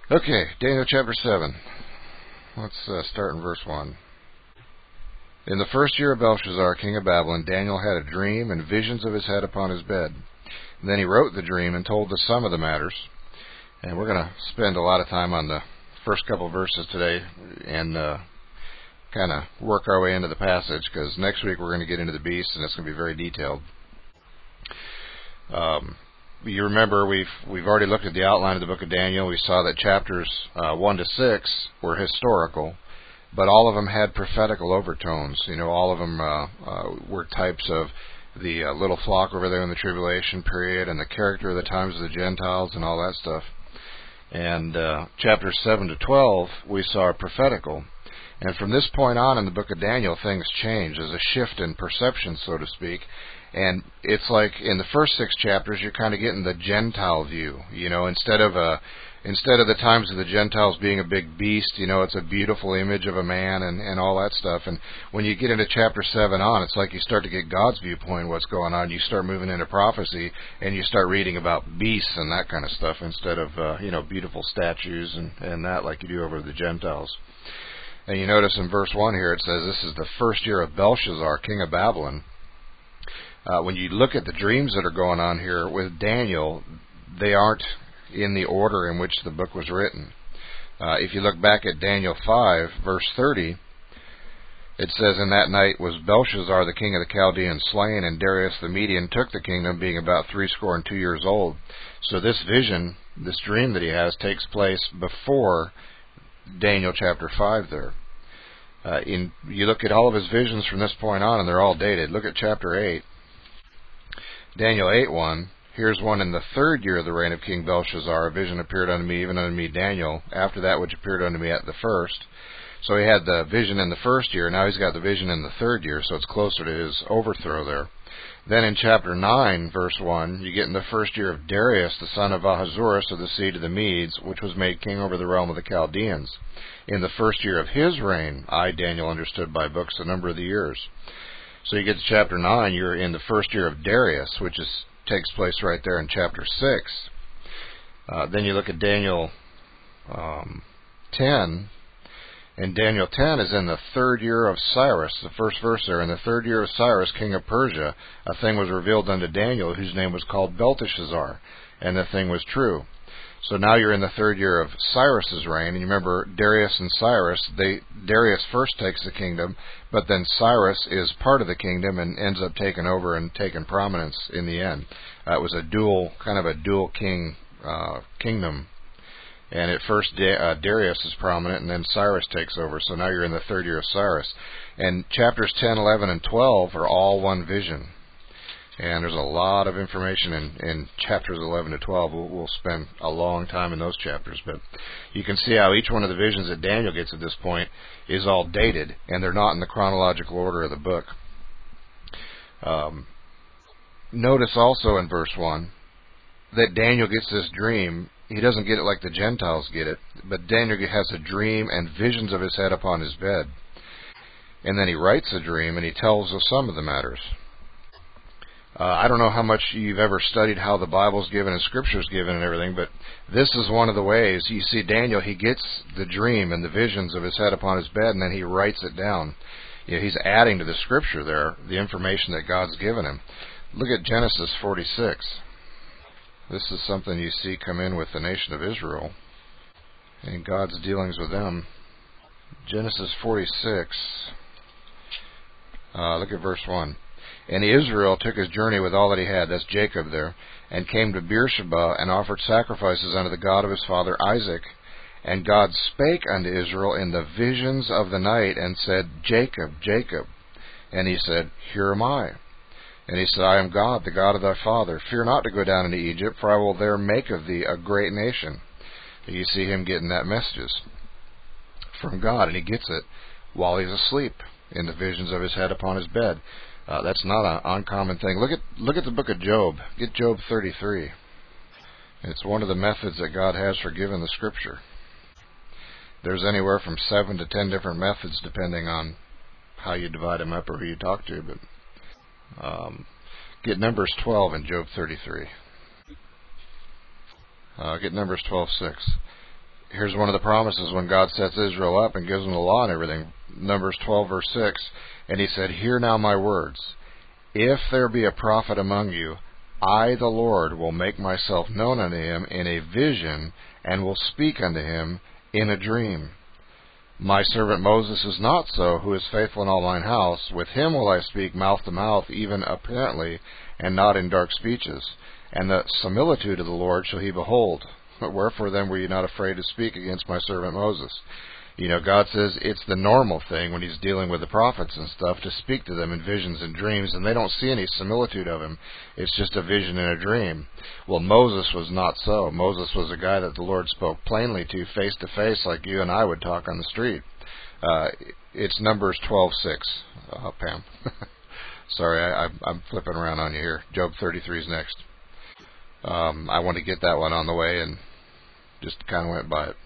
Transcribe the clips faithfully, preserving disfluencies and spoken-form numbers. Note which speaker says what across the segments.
Speaker 1: Okay, Daniel chapter seven. Let's uh, start in verse one. In the first year of Belshazzar, king of Babylon, Daniel had a dream and visions of his head upon his bed. And then he wrote the dream and told the sum of the matters. And we're going to spend a lot of time on the first couple of verses today and uh, kind of work our way into the passage, because next week we're going to get into the beast, and it's going to be very detailed. Um, you remember we've we've already looked at the outline of the book of Daniel. We saw that chapters uh, one to six were historical, but all of them had prophetical overtones. You know, all of them uh, uh, were types of the uh, little flock over there in the tribulation period, and the character of the times of the Gentiles, and all that stuff. And uh, chapters seven to twelve we saw prophetical. And from this point on in the book of Daniel, things change. There's a shift in perception, so to speak. And it's like in the first six chapters, you're kind of getting the Gentile view. You know, instead of a, instead of the times of the Gentiles being a big beast, you know, it's a beautiful image of a man and, and all that stuff. And when you get into chapter seven on, it's like you start to get God's viewpoint of what's going on. You start moving into prophecy, and you start reading about beasts and that kind of stuff instead of, uh, you know, beautiful statues and, and that like you do over the Gentiles. And you notice in verse one here, it says this is the first year of Belshazzar, king of Babylon. Uh, when you look at the dreams that are going on here with Daniel, they aren't in the order in which the book was written. Uh, if you look back at Daniel five, verse thirty, it says, in that night was Belshazzar, the king of the Chaldeans, slain, and Darius the Median took the kingdom, being about threescore and two years old. So this vision, this dream that he has, takes place before Daniel chapter five there. Uh, in you look at all of his visions from this point on, and they're all dated. Look at chapter eight. Daniel eight one. Here's one in the third year of the reign of King Belshazzar. A vision appeared unto me, even unto me Daniel, after that which appeared unto me at the first. So he had the vision in the first year. Now he's got the vision in the third year, so it's closer to his overthrow there. Then in chapter nine, verse one, you get in the first year of Darius, the son of Ahasuerus of the seed of the Medes, which was made king over the realm of the Chaldeans. In the first year of his reign, I, Daniel, understood by books the number of the years. So you get to chapter nine, you're in the first year of Darius, which is takes place right there in chapter six. Uh, then you look at Daniel um, ten, and Daniel ten is in the third year of Cyrus, the first verse there. In the third year of Cyrus, king of Persia, a thing was revealed unto Daniel, whose name was called Belteshazzar, and the thing was true. So now you're in the third year of Cyrus's reign, and you remember Darius and Cyrus, they, Darius first takes the kingdom, but then Cyrus is part of the kingdom and ends up taking over and taking prominence in the end. Uh, it was a dual, kind of a dual king uh, kingdom. And at first da- uh, Darius is prominent, and then Cyrus takes over. So now you're in the third year of Cyrus. And chapters ten, eleven, and twelve are all one vision. And there's a lot of information in, in chapters eleven to twelve. We'll, we'll spend a long time in those chapters. But you can see how each one of the visions that Daniel gets at this point is all dated, and they're not in the chronological order of the book. Um, notice also in verse one that Daniel gets this dream. He doesn't get it like the Gentiles get it, but Daniel has a dream and visions of his head upon his bed. And then he writes a dream, and he tells of some of the matters. Uh, I don't know how much you've ever studied how the Bible's given and Scripture's given and everything, but this is one of the ways. You see Daniel, he gets the dream and the visions of his head upon his bed, and then he writes it down. You know, he's adding to the Scripture there the information that God's given him. Look at Genesis forty-six. This is something you see come in with the nation of Israel and God's dealings with them. Genesis forty-six. Uh, look at verse one. And Israel took his journey with all that he had, that's Jacob there, and came to Beersheba, and offered sacrifices unto the God of his father Isaac. And God spake unto Israel in the visions of the night, and said, Jacob, Jacob. And he said, Here am I. And he said, I am God, the God of thy father. Fear not to go down into Egypt, for I will there make of thee a great nation. You see him getting that messages from God, and he gets it while he's asleep in the visions of his head upon his bed. Uh, that's not an uncommon thing. Look at look at the book of Job. Get Job thirty-three. It's one of the methods that God has for giving the Scripture. There's anywhere from seven to ten different methods depending on how you divide them up or who you talk to. But um, get Numbers twelve in Job thirty-three. Uh, get Numbers twelve six. here's one of the promises when God sets Israel up and gives them the law and everything. Numbers twelve, verse six. And he said, hear now my words. If there be a prophet among you, I, the Lord, will make myself known unto him in a vision, and will speak unto him in a dream. My servant Moses is not so, who is faithful in all mine house. With him will I speak mouth to mouth, even apparently, and not in dark speeches. And the similitude of the Lord shall he behold. Wherefore then were you not afraid to speak against my servant Moses? You know, God says it's the normal thing when he's dealing with the prophets and stuff to speak to them in visions and dreams, and they don't see any similitude of him. It's just a vision and a dream. Well, Moses was not so. Moses was a guy that the Lord spoke plainly to, face to face, like you and I would talk on the street. Uh, it's Numbers twelve six, uh, Pam. Sorry, I, I'm flipping around on you here. Job thirty-three is next. Um, I want to get that one on the way and just kind of went by it.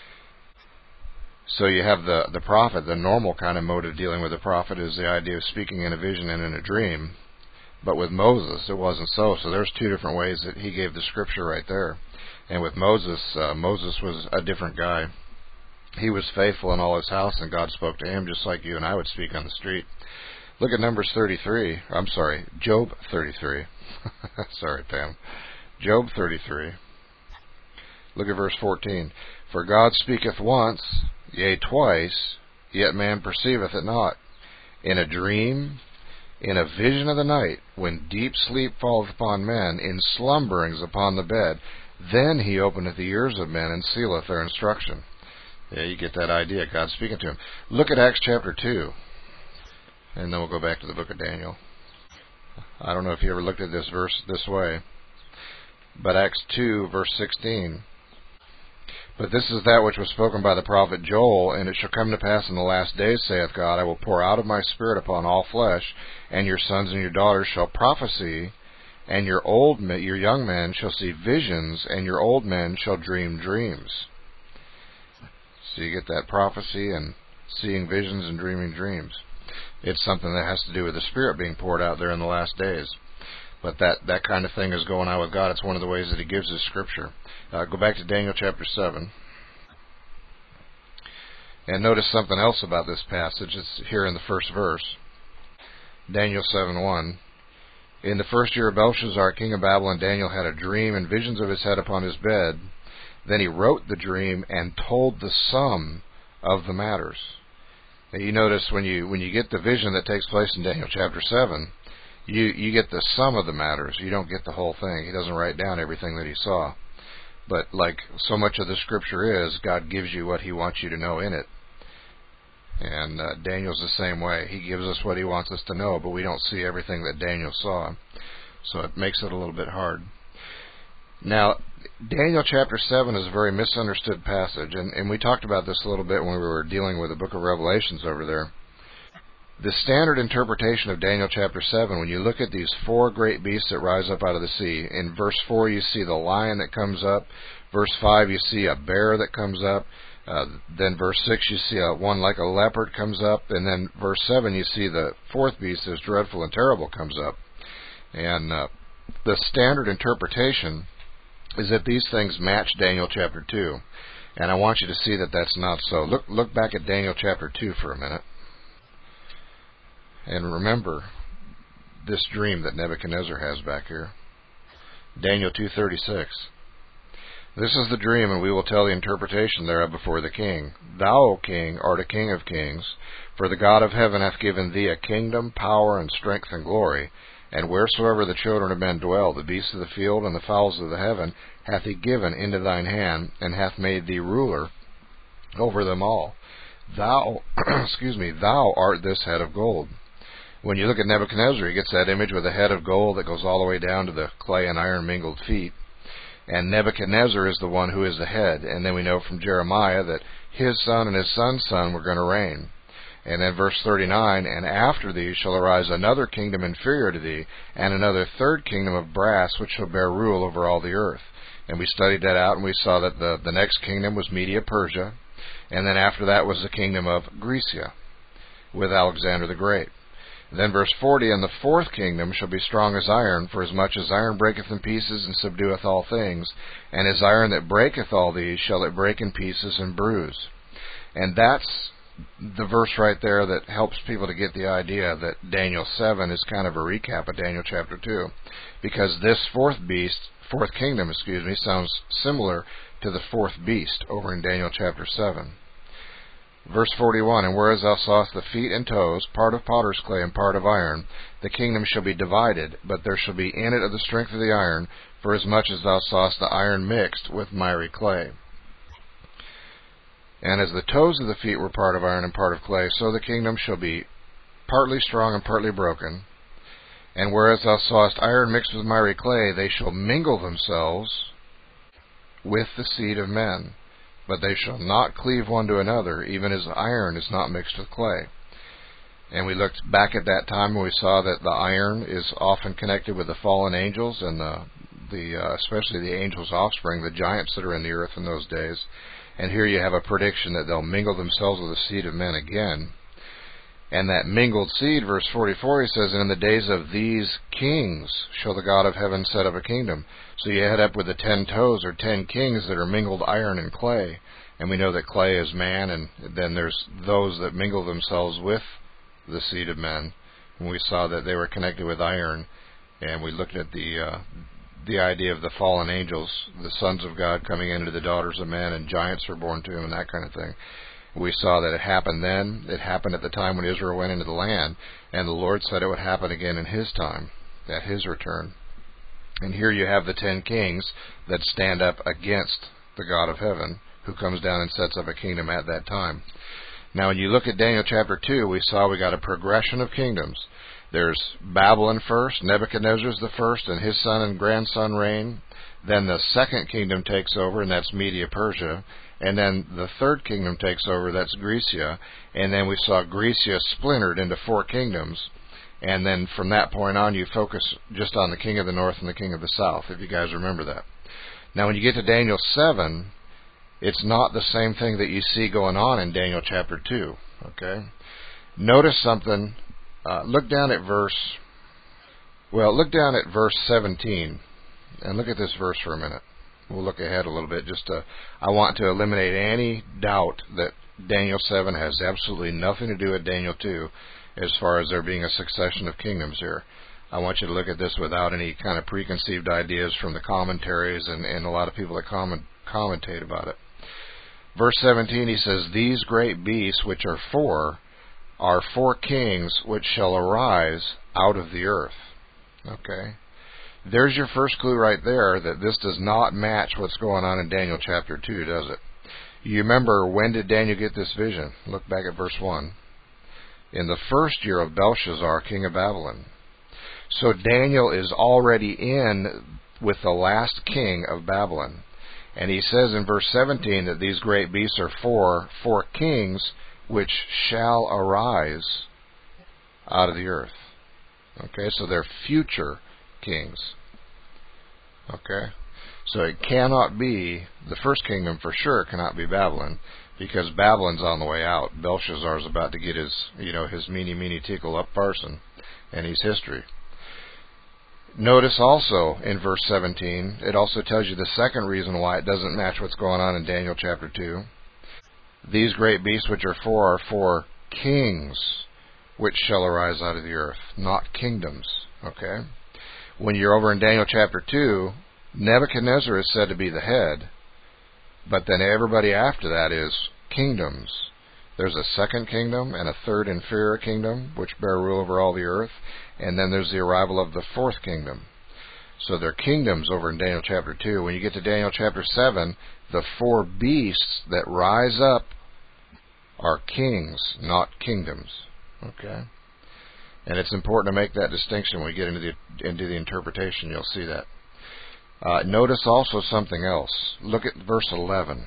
Speaker 1: So you have the, the prophet. The normal kind of mode of dealing with the prophet is the idea of speaking in a vision and in a dream. But with Moses, it wasn't so. So there's two different ways that he gave the scripture right there. And with Moses, uh, Moses was a different guy. He was faithful in all his house, and God spoke to him just like you and I would speak on the street. Look at Numbers thirty-three. I'm sorry, Job thirty-three. Sorry, Pam. Job thirty-three. Look at verse fourteen. For God speaketh once, yea, twice, yet man perceiveth it not. In a dream, in a vision of the night, when deep sleep falleth upon men, in slumberings upon the bed, then he openeth the ears of men, and sealeth their instruction. Yeah, you get that idea, God speaking to him. Look at Acts chapter two, and then we'll go back to the book of Daniel. I don't know if you ever looked at this verse this way, but Acts two, verse sixteen. But this is that which was spoken by the prophet Joel, and it shall come to pass in the last days, saith God, I will pour out of my spirit upon all flesh, and your sons and your daughters shall prophesy, and your old men, your young men shall see visions, and your old men shall dream dreams. So you get that prophecy and seeing visions and dreaming dreams. It's something that has to do with the Spirit being poured out there in the last days. But that, that kind of thing is going on with God. It's one of the ways that he gives us Scripture. Uh, go back to Daniel chapter seven. And notice something else about this passage. It's here in the first verse. Daniel seven one. In the first year of Belshazzar, king of Babylon, Daniel had a dream and visions of his head upon his bed. Then he wrote the dream and told the sum of the matters. Now you notice when you when you get the vision that takes place in Daniel chapter seven, you you get the sum of the matters. You don't get the whole thing. He doesn't write down everything that he saw. But like so much of the Scripture is, God gives you what he wants you to know in it. And uh, Daniel's the same way. He gives us what he wants us to know, but we don't see everything that Daniel saw. So it makes it a little bit hard. Now, Daniel chapter seven is a very misunderstood passage, and, and we talked about this a little bit when we were dealing with the book of Revelations over there. The standard interpretation of Daniel chapter seven, when you look at these four great beasts that rise up out of the sea, in verse four you see the lion that comes up, verse five you see a bear that comes up, uh, then verse six you see a, one like a leopard comes up, and then verse seven you see the fourth beast as dreadful and terrible comes up. And uh, the standard interpretation is that these things match Daniel chapter two. And I want you to see that that's not so. Look, look back at Daniel chapter two for a minute. And remember this dream that Nebuchadnezzar has back here. Daniel two thirty-six. This is the dream, and we will tell the interpretation thereof before the king. Thou, O king, art a king of kings, for the God of heaven hath given thee a kingdom, power, and strength, and glory. And wheresoever the children of men dwell, the beasts of the field and the fowls of the heaven, hath he given into thine hand, and hath made thee ruler over them all. Thou, excuse me, thou art this head of gold. When you look at Nebuchadnezzar, he gets that image with a head of gold that goes all the way down to the clay and iron mingled feet. And Nebuchadnezzar is the one who is the head. And then we know from Jeremiah that his son and his son's son were going to reign. And then verse thirty-nine, and after thee shall arise another kingdom inferior to thee, and another third kingdom of brass, which shall bear rule over all the earth. And we studied that out, and we saw that the, the next kingdom was Media-Persia, and then after that was the kingdom of Grecia, with Alexander the Great. Then verse forty, and the fourth kingdom shall be strong as iron, for as much as iron breaketh in pieces and subdueth all things, and as iron that breaketh all these shall it break in pieces and bruise. And that's the verse right there that helps people to get the idea that Daniel seven is kind of a recap of Daniel chapter two, because this fourth beast, fourth kingdom, excuse me, sounds similar to the fourth beast over in Daniel chapter seven. Verse forty-one, and whereas thou sawest the feet and toes, part of potter's clay and part of iron, the kingdom shall be divided, but there shall be in it of the strength of the iron, for as much as thou sawest the iron mixed with miry clay. And as the toes of the feet were part of iron and part of clay, so the kingdom shall be partly strong and partly broken. And whereas thou sawest iron mixed with miry clay, they shall mingle themselves with the seed of men. But they shall not cleave one to another, even as iron is not mixed with clay. And we looked back at that time and we saw that the iron is often connected with the fallen angels and the, the uh, especially the angels' offspring, the giants that are in the earth in those days. And here you have a prediction that they'll mingle themselves with the seed of men again. And that mingled seed, verse forty-four, he says, and in the days of these kings shall the God of heaven set up a kingdom. So you head up with the ten toes, or ten kings that are mingled iron and clay. And we know that clay is man, and then there's those that mingle themselves with the seed of men. And we saw that they were connected with iron. And we looked at the uh, the idea of the fallen angels, the sons of God coming into the daughters of men, and giants were born to him, and that kind of thing. We saw that it happened then. It happened at the time when Israel went into the land, and the Lord said it would happen again in his time, at his return. And here you have the ten kings that stand up against the God of heaven, who comes down and sets up a kingdom at that time. Now, when you look at Daniel chapter two, we saw we got a progression of kingdoms. There's Babylon first, Nebuchadnezzar's the first, and his son and grandson reign. Then the second kingdom takes over, and that's Media-Persia. And then the third kingdom takes over, that's Grecia. And then we saw Grecia splintered into four kingdoms. And then from that point on, you focus just on the king of the north and the king of the south, if you guys remember that. Now, when you get to Daniel seven, it's not the same thing that you see going on in Daniel chapter two. Okay? Notice something. Uh, look down at verse, well, look down at verse seventeen. And look at this verse for a minute. We'll look ahead a little bit. Just to, I want to eliminate any doubt that Daniel seven has absolutely nothing to do with Daniel two as far as there being a succession of kingdoms here. I want you to look at this without any kind of preconceived ideas from the commentaries and, and a lot of people that comment, commentate about it. Verse seventeen, he says, these great beasts, which are four, are four kings which shall arise out of the earth. Okay? There's your first clue right there that this does not match what's going on in Daniel chapter two, does it? You remember, when did Daniel get this vision? Look back at verse one. In the first year of Belshazzar, king of Babylon. So Daniel is already in with the last king of Babylon. And he says in verse seventeen that these great beasts are four, four kings which shall arise out of the earth. Okay, so they're future kings. Okay, so it cannot be, the first kingdom for sure cannot be Babylon, because Babylon's on the way out. Belshazzar's about to get his, you know, his meeny meeny tickle up parson, and he's history. Notice also in verse seventeen, it also tells you the second reason why it doesn't match what's going on in Daniel chapter two. These great beasts which are four are four kings which shall arise out of the earth, not kingdoms. Okay? When you're over in Daniel chapter two, Nebuchadnezzar is said to be the head, but then everybody after that is kingdoms. There's a second kingdom and a third inferior kingdom which bear rule over all the earth, and then there's the arrival of the fourth kingdom. So they're kingdoms over in Daniel chapter two. When you get to Daniel chapter seven, the four beasts that rise up are kings, not kingdoms. Okay? And it's important to make that distinction when we get into the into the interpretation. You'll see that. Uh, notice also something else. Look at verse eleven.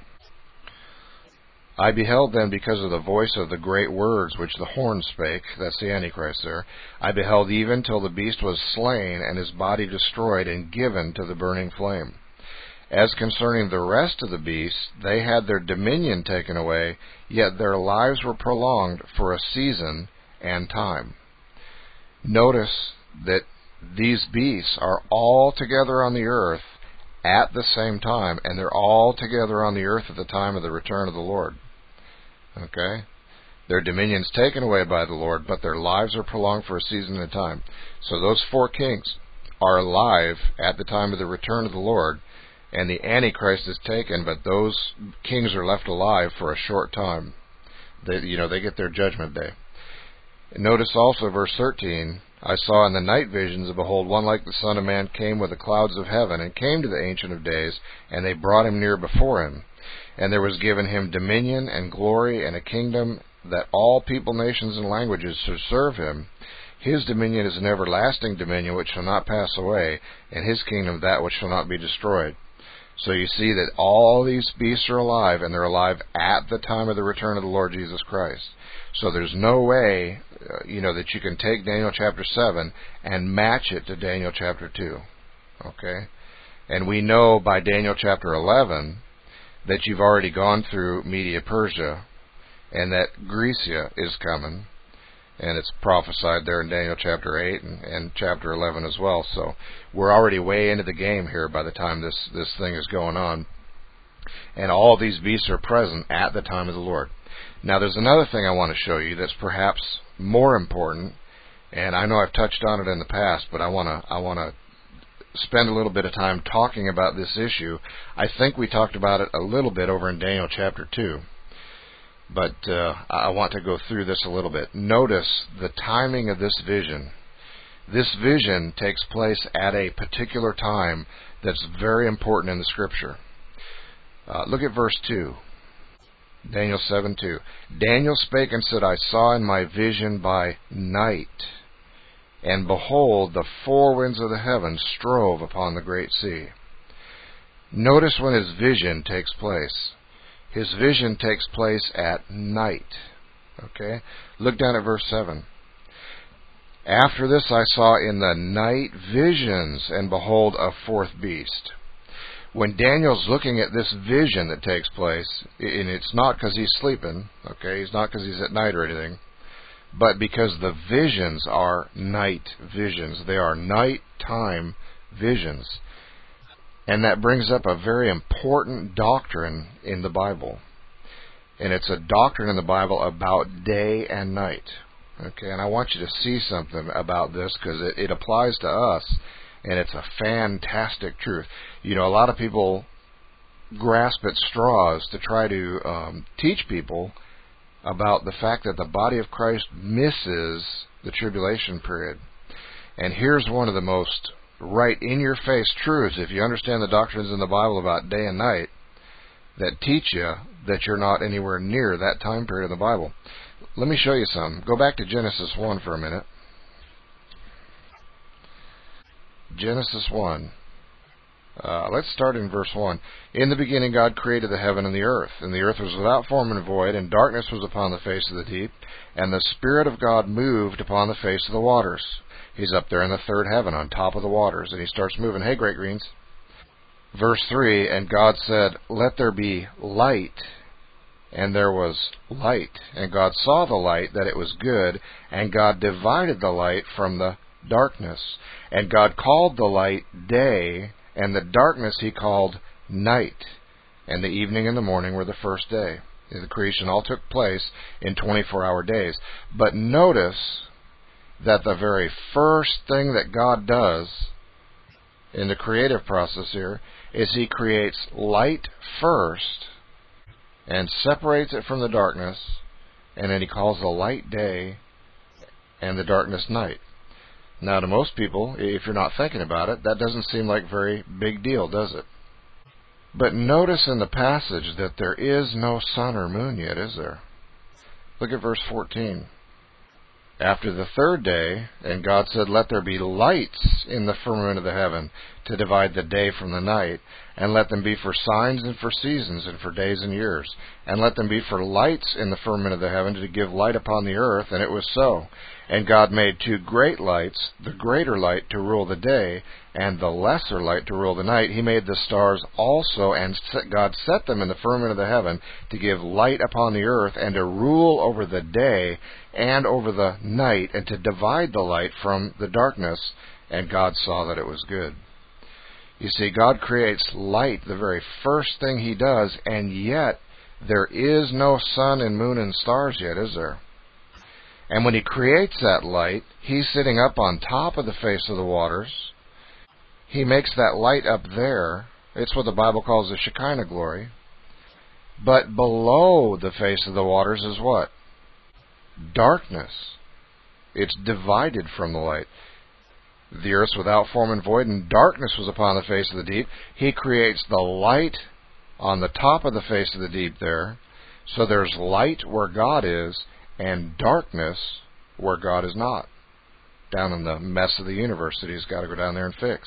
Speaker 1: I beheld then, because of the voice of the great words which the horn spake, that's the Antichrist there, I beheld even till the beast was slain, and his body destroyed, and given to the burning flame. As concerning the rest of the beasts, they had their dominion taken away, yet their lives were prolonged for a season and time. Notice that these beasts are all together on the earth at the same time, and they're all together on the earth at the time of the return of the Lord. Okay? Their dominion's taken away by the Lord, but their lives are prolonged for a season at a time. So those four kings are alive at the time of the return of the Lord, and the Antichrist is taken, but those kings are left alive for a short time. They, you know, they get their judgment day. Notice also verse thirteen, I saw in the night visions, and behold, one like the Son of Man came with the clouds of heaven, and came to the Ancient of Days, and they brought him near before him. And there was given him dominion and glory and a kingdom, that all people, nations, and languages should serve him. His dominion is an everlasting dominion which shall not pass away, and his kingdom that which shall not be destroyed. So you see that all these beasts are alive, and they're alive at the time of the return of the Lord Jesus Christ. So there's no way, uh, you know, that you can take Daniel chapter seven and match it to Daniel chapter two. Okay? And we know by Daniel chapter eleven that you've already gone through Media-Persia, and that Grecia is coming, and it's prophesied there in Daniel chapter eight and, and chapter eleven as well. So we're already way into the game here by the time this, this thing is going on. And all these beasts are present at the time of the Lord. Now there's another thing I want to show you that's perhaps more important, and I know I've touched on it in the past, but I want to I want to spend a little bit of time talking about this issue. I think we talked about it a little bit over in Daniel chapter two. But uh, I want to go through this a little bit. Notice the timing of this vision. This vision takes place at a particular time that's very important in the Scripture. Uh, look at verse two. Daniel seven two. Daniel spake and said, I saw in my vision by night, and behold, the four winds of the heavens strove upon the great sea. Notice when his vision takes place. His vision takes place at night. Okay? Look down at verse seven. After this I saw in the night visions, and behold, a fourth beast. When Daniel's looking at this vision that takes place, and it's not because he's sleeping, okay? It's not because he's at night or anything, but because the visions are night visions. They are nighttime visions. And that brings up a very important doctrine in the Bible. And it's a doctrine in the Bible about day and night. Okay, and I want you to see something about this because it, it applies to us, and it's a fantastic truth. You know, a lot of people grasp at straws to try to um, teach people about the fact that the body of Christ misses the tribulation period. And here's one of the most right in your face truths, if you understand the doctrines in the Bible about day and night, that teach you that you're not anywhere near that time period in the Bible. Let me show you some. Go back to Genesis one for a minute. Genesis one. Uh, let's start in verse one. In the beginning God created the heaven and the earth, and the earth was without form and void, and darkness was upon the face of the deep, and the Spirit of God moved upon the face of the waters. He's up there in the third heaven on top of the waters, and he starts moving. Hey, Great Greens. Verse three, and God said, let there be light, and there was light. And God saw the light, that it was good, and God divided the light from the darkness. And God called the light day, and the darkness he called night. And the evening and the morning were the first day. The creation all took place in twenty-four hour days. But notice that the very first thing that God does in the creative process here is he creates light first and separates it from the darkness, and then he calls the light day and the darkness night. Now, to most people, if you're not thinking about it, that doesn't seem like a very big deal, does it? But notice in the passage that there is no sun or moon yet, is there? Look at verse fourteen. After the third day, and God said, let there be lights in the firmament of the heaven to divide the day from the night, and let them be for signs and for seasons and for days and years, and let them be for lights in the firmament of the heaven to give light upon the earth, and it was so. And God made two great lights, the greater light to rule the day, and the lesser light to rule the night. He made the stars also, and God set them in the firmament of the heaven to give light upon the earth, and to rule over the day and over the night, and to divide the light from the darkness. And God saw that it was good. You see, God creates light, the very first thing He does, and yet there is no sun and moon and stars yet, is there? And when He creates that light, He's sitting up on top of the face of the waters. He makes that light up there. It's what the Bible calls the Shekinah glory. But below the face of the waters is what? Darkness. It's divided from the light. The earth's without form and void, and darkness was upon the face of the deep. He creates the light on the top of the face of the deep there. So there's light where God is, and darkness where God is not, down in the mess of the universe that He's got to go down there and fix.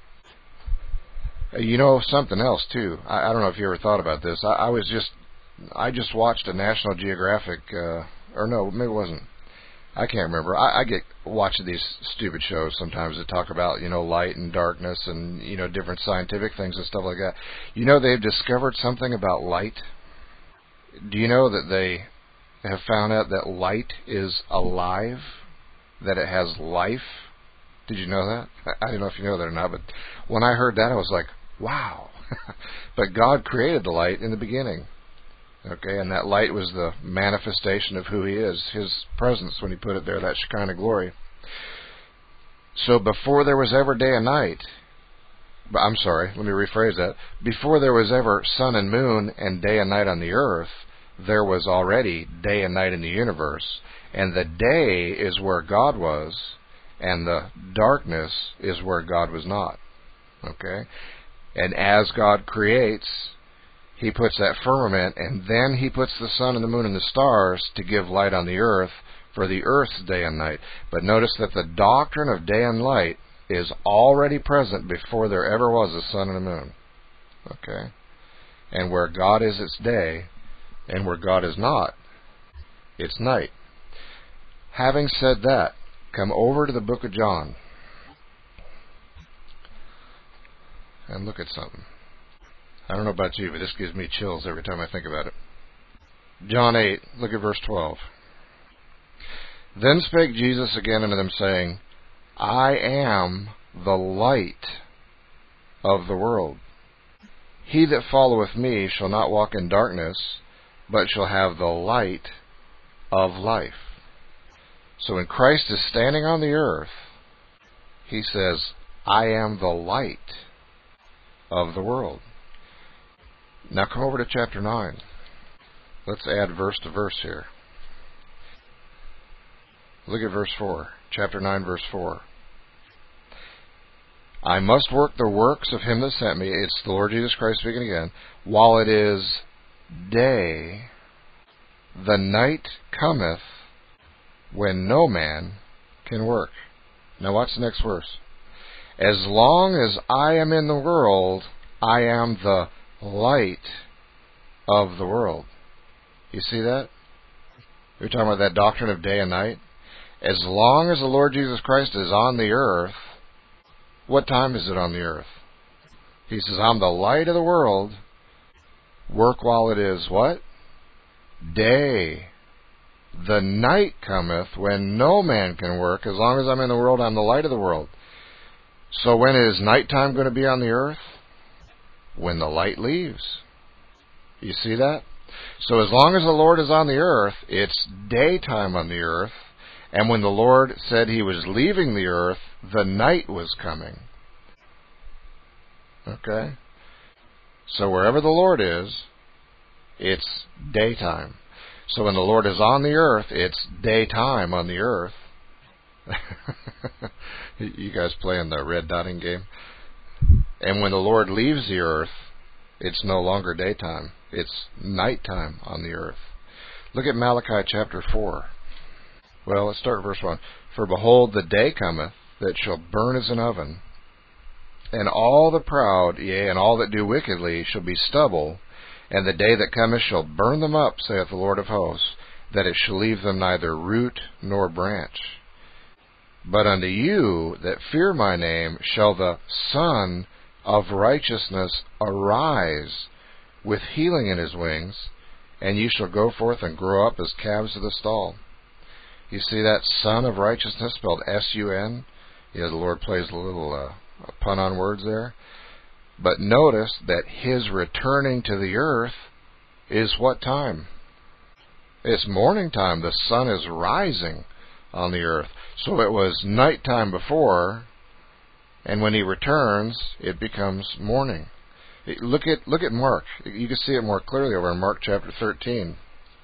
Speaker 1: You know something else too. I, I don't know if you ever thought about this. I, I was just, I just watched a National Geographic, uh, or no, maybe it wasn't. I can't remember. I, I get watching these stupid shows sometimes that talk about, you know, light and darkness and, you know, different scientific things and stuff like that. You know, they've discovered something about light. Do you know that they have found out that light is alive, that it has life? Did you know that? I don't know if you know that or not, but when I heard that, I was like, wow. But God created the light in the beginning. Okay, and that light was the manifestation of who He is, His presence when He put it there, that Shekinah glory. So before there was ever day and night, I'm sorry, let me rephrase that. Before there was ever sun and moon and day and night on the earth, there was already day and night in the universe. And the day is where God was, and the darkness is where God was not. Okay? And as God creates, He puts that firmament, and then He puts the sun and the moon and the stars to give light on the earth for the earth's day and night. But notice that the doctrine of day and light is already present before there ever was a sun and a moon. Okay? And where God is, it's day, and where God is not, it's night. Having said that, come over to the book of John and look at something. I don't know about you, but this gives me chills every time I think about it. John eight, look at verse twelve. Then spake Jesus again unto them, saying, I am the light of the world. He that followeth me shall not walk in darkness, but shall have the light of life. So when Christ is standing on the earth, He says, I am the light of the world. Now come over to chapter nine. Let's add verse to verse here. Look at verse four. Chapter nine, verse four. I must work the works of Him that sent me. It's the Lord Jesus Christ speaking again. While it is day, the night cometh when no man can work. Now watch the next verse. As long as I am in the world, I am the light of the world. You see that? We're talking about that doctrine of day and night. As long as the Lord Jesus Christ is on the earth, what time is it on the earth? He says, I'm the light of the world. Work while it is what? Day. The night cometh when no man can work. As long as I'm in the world, I'm the light of the world. So when is nighttime going to be on the earth? When the light leaves. You see that? So as long as the Lord is on the earth, it's daytime on the earth. And when the Lord said He was leaving the earth, the night was coming. Okay? So wherever the Lord is, it's daytime. So when the Lord is on the earth, it's daytime on the earth. You guys playing the red dotting game? And when the Lord leaves the earth, it's no longer daytime. It's nighttime on the earth. Look at Malachi chapter four. Well, let's start at verse one. For behold, the day cometh that shall burn as an oven, and all the proud, yea, and all that do wickedly, shall be stubble, and the day that cometh shall burn them up, saith the Lord of hosts, that it shall leave them neither root nor branch. But unto you that fear my name shall the Son of Righteousness arise with healing in his wings, and you shall go forth and grow up as calves of the stall. You see that Son of Righteousness spelled S U N? Yeah, the Lord plays a little uh, a pun on words there. But notice that his returning to the earth is what time? It's morning time. The sun is rising on the earth. So it was nighttime before, and when he returns, it becomes morning. Look at look at Mark. You can see it more clearly over in Mark chapter thirteen.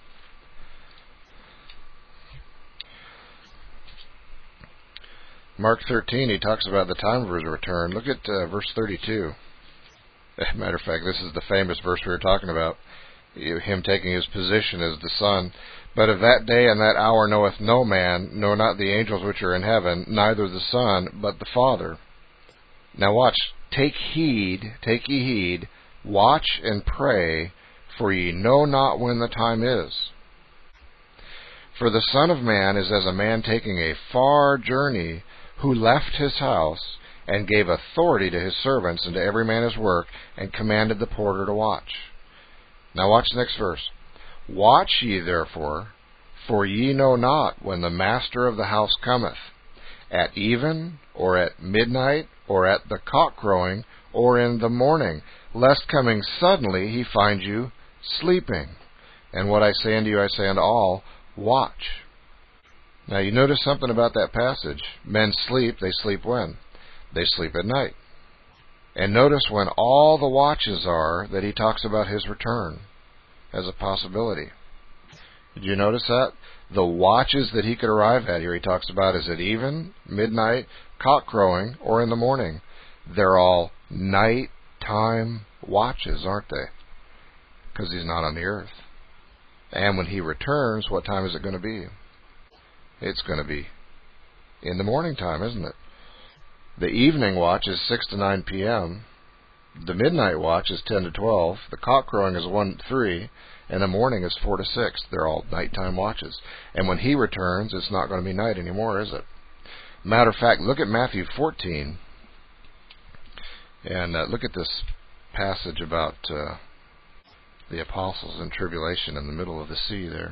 Speaker 1: Mark thirteen, he talks about the time of his return. Look at uh, verse thirty-two. Matter of fact, this is the famous verse we were talking about. Him taking his position as the Son. But of that day and that hour knoweth no man, nor not the angels which are in heaven, neither the Son, but the Father. Now watch. Take heed, take ye heed, watch and pray, for ye know not when the time is. For the Son of Man is as a man taking a far journey, who left his house, and gave authority to his servants, and to every man his work, and commanded the porter to watch. Now watch the next verse. Watch ye therefore, for ye know not when the master of the house cometh, at even, or at midnight, or at the cock crowing, or in the morning, lest coming suddenly he find you sleeping. And what I say unto you, I say unto all, watch. Now you notice something about that passage. Men sleep, they sleep when? They sleep at night. And notice when all the watches are that he talks about his return as a possibility. Did you notice that? The watches that he could arrive at here he talks about is at even, midnight, cock crowing, or in the morning. They're all nighttime watches, aren't they? Because he's not on the earth. And when he returns, what time is it going to be? It's going to be in the morning time, isn't it? The evening watch is six to nine p.m. The midnight watch is ten to twelve. The cock crowing is one to three. And the morning is four to six. They're all nighttime watches. And when he returns, it's not going to be night anymore, is it? Matter of fact, look at Matthew fourteen. And uh, look at this passage about uh, the apostles in tribulation in the middle of the sea there.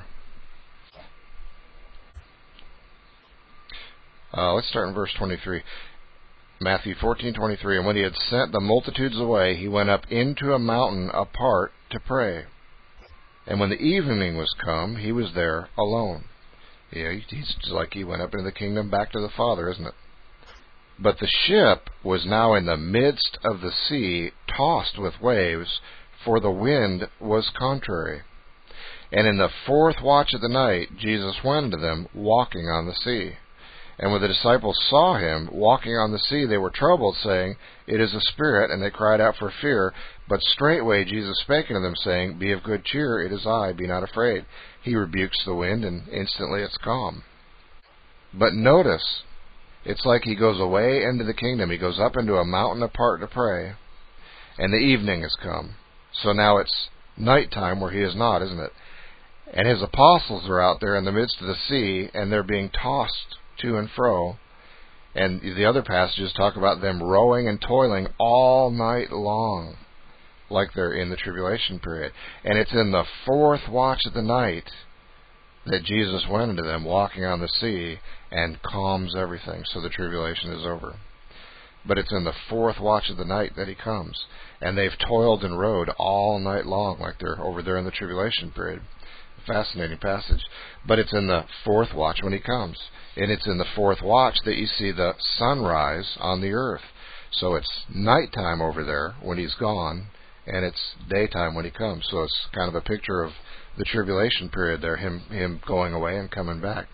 Speaker 1: Uh, let's start in verse twenty-three. Matthew fourteen twenty-three. And when he had sent the multitudes away, he went up into a mountain apart to pray. And when the evening was come, he was there alone. Yeah, he's like he went up into the kingdom back to the Father, isn't it? But the ship was now in the midst of the sea, tossed with waves, for the wind was contrary. And in the fourth watch of the night, Jesus went unto them, walking on the sea. And when the disciples saw him walking on the sea, they were troubled, saying, It is a spirit, and they cried out for fear. But straightway Jesus spake unto them, saying, Be of good cheer, it is I, be not afraid. He rebukes the wind, and instantly it's calm. But notice, it's like he goes away into the kingdom. He goes up into a mountain apart to pray, and the evening has come. So now it's nighttime where he is not, isn't it? And his apostles are out there in the midst of the sea, and they're being tossed to and fro. And the other passages talk about them rowing and toiling all night long, like they're in the tribulation period. And it's in the fourth watch of the night that Jesus went into them walking on the sea and calms everything, so the tribulation is over. But it's in the fourth watch of the night that he comes. And they've toiled and rowed all night long, like they're over there in the tribulation period. Fascinating passage. But it's in the fourth watch when he comes. And it's in the fourth watch that you see the sunrise on the earth. So it's nighttime over there when he's gone, and it's daytime when he comes. So it's kind of a picture of the tribulation period there, him him going away and coming back.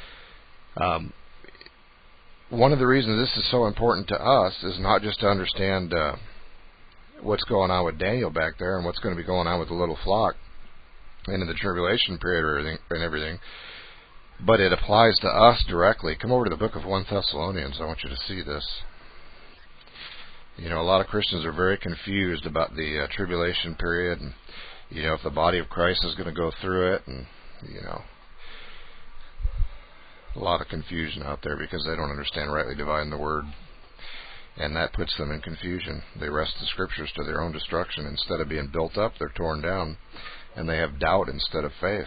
Speaker 1: Um, one of the reasons this is so important to us is not just to understand uh, what's going on with Daniel back there and what's going to be going on with the little flock and in the tribulation period or everything, and everything, but it applies to us directly. Come over to the book of First Thessalonians. I want you to see this. You know, a lot of Christians are very confused about the uh, tribulation period, and you know, if the body of Christ is going to go through it, and you know, a lot of confusion out there because they don't understand rightly dividing the word. And that puts them in confusion. They wrest the scriptures to their own destruction. Instead of being built up, they're torn down. And they have doubt instead of faith.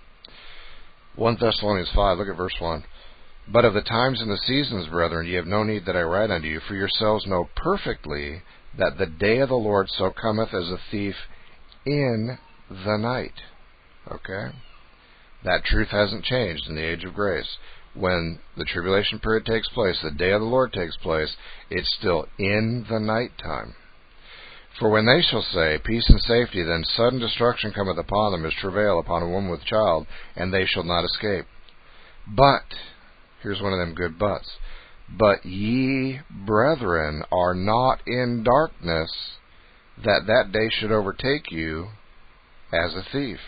Speaker 1: First Thessalonians five, look at verse one. But of the times and the seasons, brethren, ye have no need that I write unto you, for yourselves know perfectly that the day of the Lord so cometh as a thief in the night. Okay? That truth hasn't changed in the age of grace. When the tribulation period takes place, the day of the Lord takes place, it's still in the night time. For when they shall say, peace and safety, then sudden destruction cometh upon them as travail upon a woman with child, and they shall not escape. But, here's one of them good buts, but ye, brethren, are not in darkness, that that day should overtake you as a thief.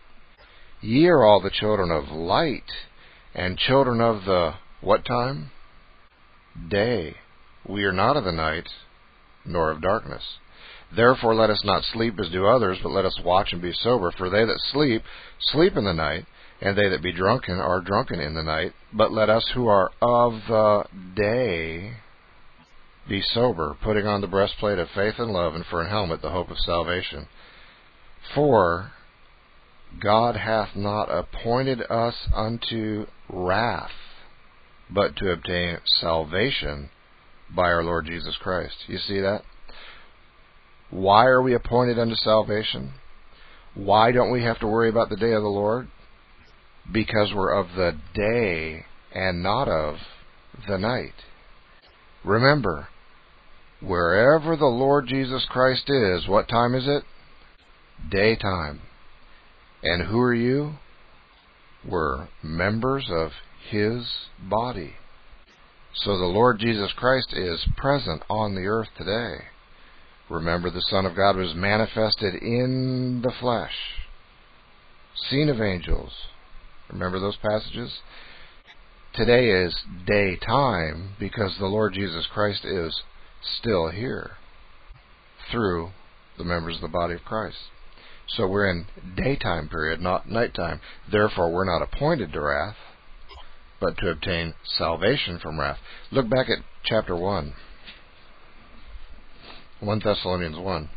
Speaker 1: Ye are all the children of light, and children of the, what time? Day. We are not of the night, nor of darkness. Therefore let us not sleep as do others, but let us watch and be sober. For they that sleep, sleep in the night, and they that be drunken are drunken in the night. But let us who are of the day be sober, putting on the breastplate of faith and love, and for an helmet the hope of salvation. For God hath not appointed us unto wrath, but to obtain salvation by our Lord Jesus Christ. You see that? Why are we appointed unto salvation? Why don't we have to worry about the day of the Lord? Because we're of the day and not of the night. Remember, wherever the Lord Jesus Christ is, what time is it? Daytime. And who are you? We're members of His body. So the Lord Jesus Christ is present on the earth today. Remember, the Son of God was manifested in the flesh, seen of angels. Remember those passages? Today is daytime because the Lord Jesus Christ is still here through the members of the body of Christ. So we're in daytime period, not nighttime. Therefore, we're not appointed to wrath, but to obtain salvation from wrath. Look back at chapter one. First Thessalonians one.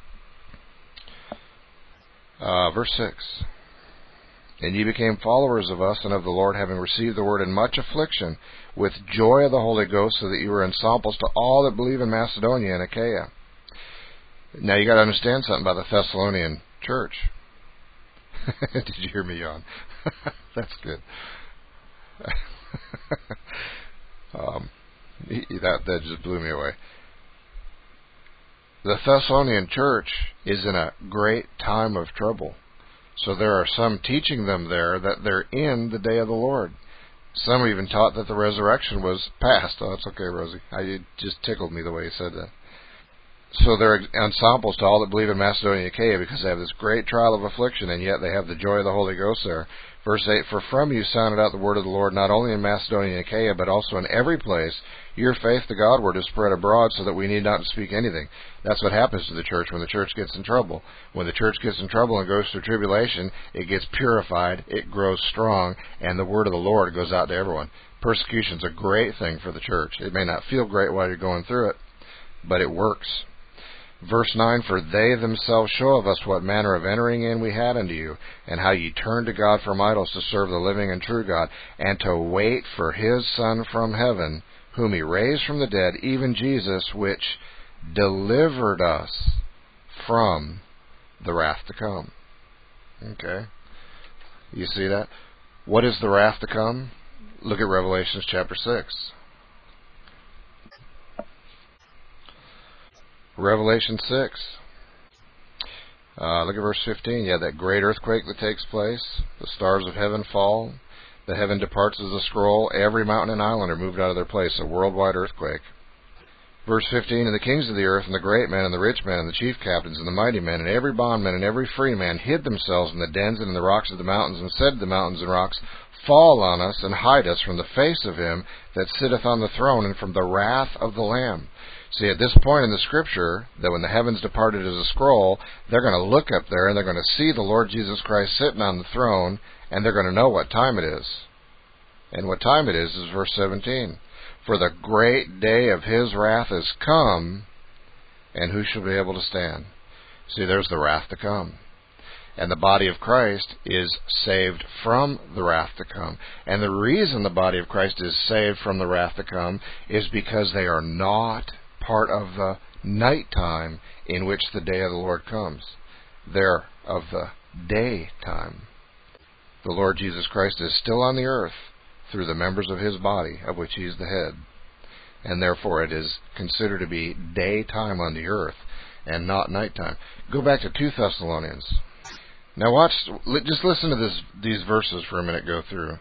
Speaker 1: Uh, verse six. And ye became followers of us and of the Lord, having received the word in much affliction, with joy of the Holy Ghost, so that you were ensamples to all that believe in Macedonia and Achaia. Now you got to understand something about the Thessalonian church. Did you hear me yawn? That's good. um, that that just blew me away. The Thessalonian church is in a great time of trouble. So there are some teaching them there that they're in the day of the Lord. Some even taught that the resurrection was past. Oh, that's okay, Rosie. I, it just tickled me the way you said that. So they're ensamples to all that believe in Macedonia and Achaia, because they have this great trial of affliction, and yet they have the joy of the Holy Ghost there. Verse eight, for from you sounded out the word of the Lord, not only in Macedonia and Achaia, but also in every place. Your faith to Godward is spread abroad, so that we need not speak anything. That's what happens to the church when the church gets in trouble. When the church gets in trouble and goes through tribulation, it gets purified, it grows strong, and the word of the Lord goes out to everyone. Persecution's a great thing for the church. It may not feel great while you're going through it, but it works. Verse nine, for they themselves show of us what manner of entering in we had unto you, and how ye turned to God from idols to serve the living and true God, and to wait for His Son from heaven, whom He raised from the dead, even Jesus, which delivered us from the wrath to come. Okay? You see that? What is the wrath to come? Look at Revelation chapter six. Revelation six. Uh, look at verse fifteen. Yeah, that great earthquake that takes place. The stars of heaven fall. The heaven departs as a scroll. Every mountain and island are moved out of their place. A worldwide earthquake. Verse fifteen, and the kings of the earth, and the great men, and the rich men, and the chief captains, and the mighty men, and every bondman, and every free man, hid themselves in the dens and in the rocks of the mountains, and said to the mountains and rocks, fall on us, and hide us from the face of Him that sitteth on the throne, and from the wrath of the Lamb. See, at this point in the Scripture, that when the heavens departed as a scroll, they're going to look up there, and they're going to see the Lord Jesus Christ sitting on the throne, and they're going to know what time it is. And what time it is is verse seventeen. For the great day of his wrath is come, and who shall be able to stand? See, there's the wrath to come. And the body of Christ is saved from the wrath to come. And the reason the body of Christ is saved from the wrath to come is because they are not part of the nighttime in which the day of the Lord comes. They're of the daytime. The Lord Jesus Christ is still on the earth through the members of his body, of which he is the head. And therefore it is considered to be daytime on the earth and not nighttime. Go back to two Thessalonians. Now watch, just listen to this, these verses for a minute, go through.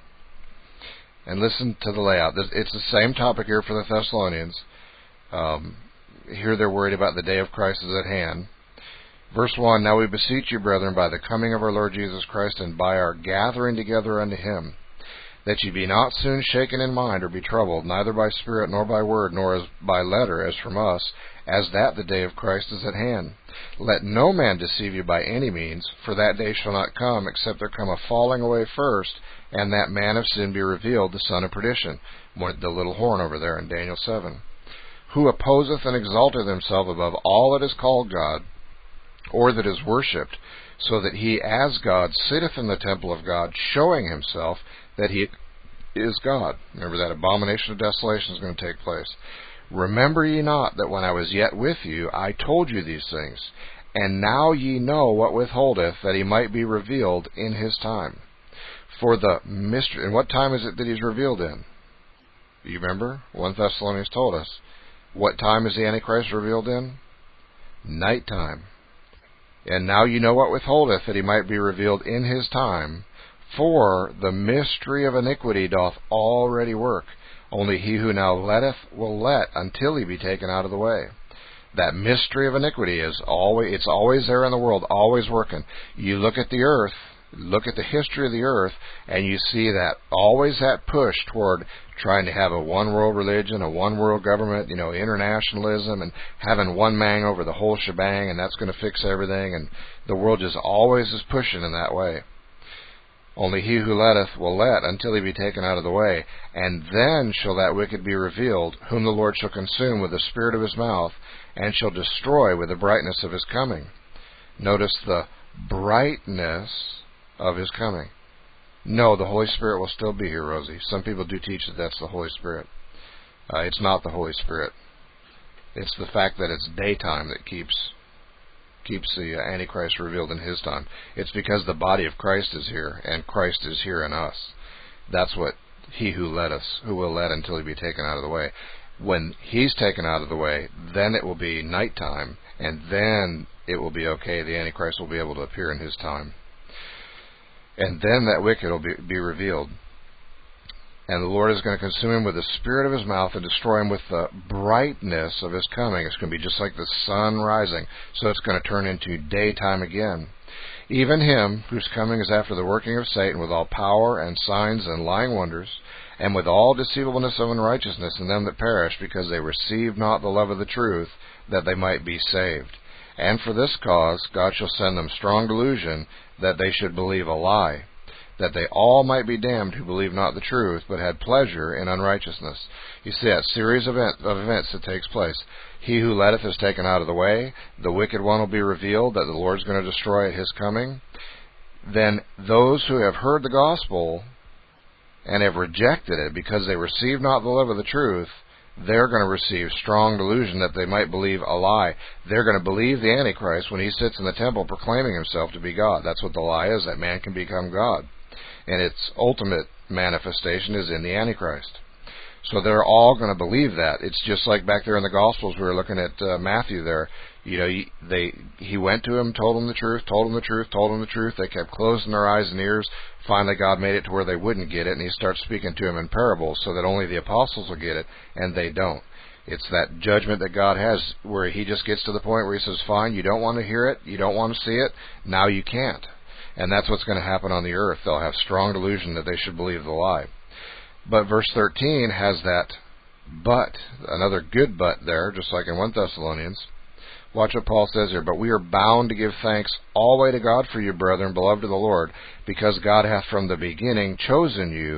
Speaker 1: And listen to the layout. It's the same topic here for the Thessalonians. Um, here they're worried about the day of Christ is at hand. Verse one, Now we beseech you, brethren, by the coming of our Lord Jesus Christ, and by our gathering together unto him, that ye be not soon shaken in mind, or be troubled, neither by spirit, nor by word, nor as by letter, as from us, as that the day of Christ is at hand. Let no man deceive you by any means, for that day shall not come, except there come a falling away first, and that man of sin be revealed, the son of perdition, the little horn over there in Daniel seven, who opposeth and exalteth himself above all that is called God, or that is worshipped, so that he as God sitteth in the temple of God, showing himself that he is God. Remember, that abomination of desolation is going to take place. Remember ye not that when I was yet with you, I told you these things, and now ye know what withholdeth, that he might be revealed in his time. For the mystery, and what time is it that he's revealed in? You remember? First Thessalonians told us. What time is the Antichrist revealed in? Nighttime. And now you know what withholdeth, that he might be revealed in his time. For the mystery of iniquity doth already work. Only he who now letteth will let until he be taken out of the way. That mystery of iniquity is always, it's always there in the world, always working. You look at the earth, look at the history of the earth, and you see that always that push toward trying to have a one world religion, a one world government, you know, internationalism, and having one man over the whole shebang, and that's going to fix everything, and the world just always is pushing in that way. Only he who letteth will let until he be taken out of the way, and then shall that wicked be revealed, whom the Lord shall consume with the spirit of his mouth, and shall destroy with the brightness of his coming. Notice the brightness of his coming. No, the Holy Spirit will still be here, Rosie. Some people do teach that that's the Holy Spirit. Uh, it's not the Holy Spirit. It's the fact that it's daytime that keeps keeps the Antichrist revealed in his time. It's because the body of Christ is here, and Christ is here in us. That's what he who led us, who will let until he be taken out of the way. When he's taken out of the way, then it will be nighttime, and then it will be okay. The Antichrist will be able to appear in his time. And then that wicked will be, be revealed. And the Lord is going to consume him with the spirit of his mouth and destroy him with the brightness of his coming. It's going to be just like the sun rising. So it's going to turn into daytime again. Even him whose coming is after the working of Satan with all power and signs and lying wonders, and with all deceivableness of unrighteousness in them that perish, because they received not the love of the truth, that they might be saved. And for this cause God shall send them strong delusion, that they should believe a lie, that they all might be damned who believe not the truth, but had pleasure in unrighteousness. You see that series of, event, of events that takes place. He who letteth is taken out of the way. The wicked one will be revealed, that the Lord's going to destroy at his coming. Then those who have heard the gospel and have rejected it because they receive not the love of the truth, they're going to receive strong delusion that they might believe a lie. They're going to believe the Antichrist when he sits in the temple proclaiming himself to be God. That's what the lie is, that man can become God. And its ultimate manifestation is in the Antichrist. So they're all going to believe that. It's just like back there in the Gospels, we were looking at uh, Matthew there. You know, he, they, he went to him, told him the truth, told him the truth, told him the truth. They kept closing their eyes and ears. Finally, God made it to where they wouldn't get it, and he starts speaking to him in parables so that only the apostles will get it, and they don't. It's that judgment that God has where he just gets to the point where he says, fine, you don't want to hear it, you don't want to see it, now you can't. And that's what's going to happen on the earth. They'll have strong delusion that they should believe the lie. But verse thirteen has that but, another good but there, just like in First Thessalonians. Watch what Paul says here. But we are bound to give thanks always to God for you, brethren, beloved of the Lord, because God hath from the beginning chosen you,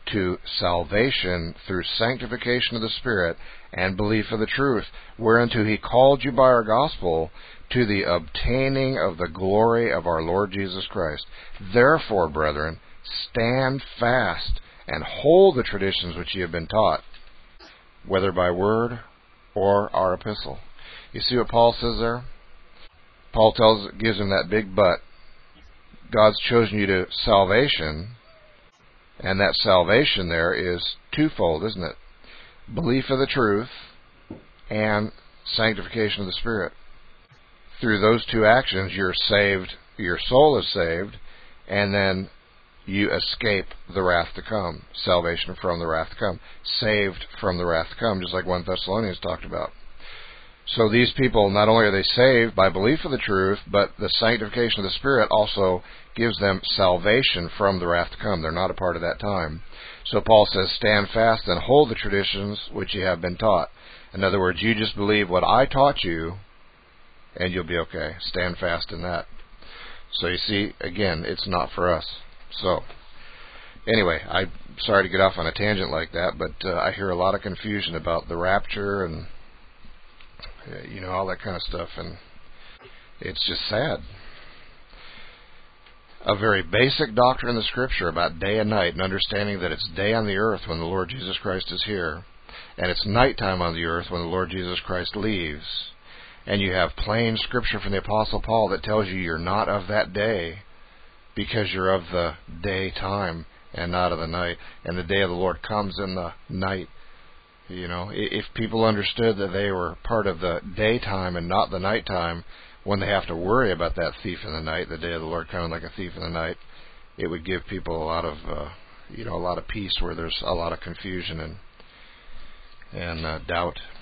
Speaker 1: to salvation through sanctification of the Spirit and belief of the truth, whereunto he called you by our gospel, to the obtaining of the glory of our Lord Jesus Christ. Therefore, brethren, stand fast and hold the traditions which ye have been taught, whether by word or our epistle. You see what Paul says there? Paul tells, gives him that big but. God's chosen you to salvation, and that salvation there is twofold, isn't it? Belief of the truth and sanctification of the Spirit. Through those two actions, you're saved, your soul is saved, and then you escape the wrath to come. Salvation from the wrath to come. Saved from the wrath to come, just like First Thessalonians talked about. So these people, not only are they saved by belief of the truth, but the sanctification of the Spirit also gives them salvation from the wrath to come. They're not a part of that time. So Paul says, stand fast and hold the traditions which you have been taught. In other words, you just believe what I taught you, and you'll be okay. Stand fast in that. So you see, again, it's not for us. So, anyway, I'm sorry to get off on a tangent like that, but uh, I hear a lot of confusion about the rapture and, uh, you know, all that kind of stuff, and it's just sad. A very basic doctrine in the Scripture about day and night, and understanding that it's day on the earth when the Lord Jesus Christ is here, and it's nighttime on the earth when the Lord Jesus Christ leaves. And you have plain Scripture from the Apostle Paul that tells you you're not of that day, because you're of the daytime and not of the night. And the day of the Lord comes in the night. You know, if people understood that they were part of the daytime and not the nighttime, when they have to worry about that thief in the night, the day of the Lord coming like a thief in the night, it would give people a lot of, uh, you know, a lot of peace where there's a lot of confusion and and uh, doubt.